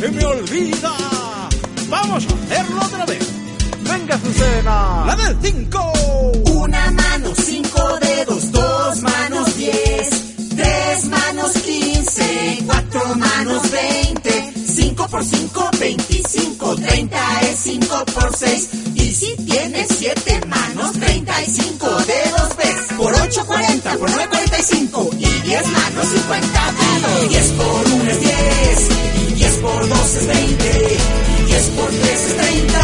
se me olvida. Vamos a hacerlo otra vez. Venga, Azucena. La del 5. Una mano, 5 dedos, 2 manos, 10, 3 manos, 15, 4 manos, 20, 5 por 5, 25, 30 es 5 por 6. Y si tienes 7 manos, 35 dedos ves. Por 8, 40, por 9, 45. Y 10 manos, 50 dedos. 10 por 1 es 10. Y 10 por 2 es 20. Y 10 por 3 es 30.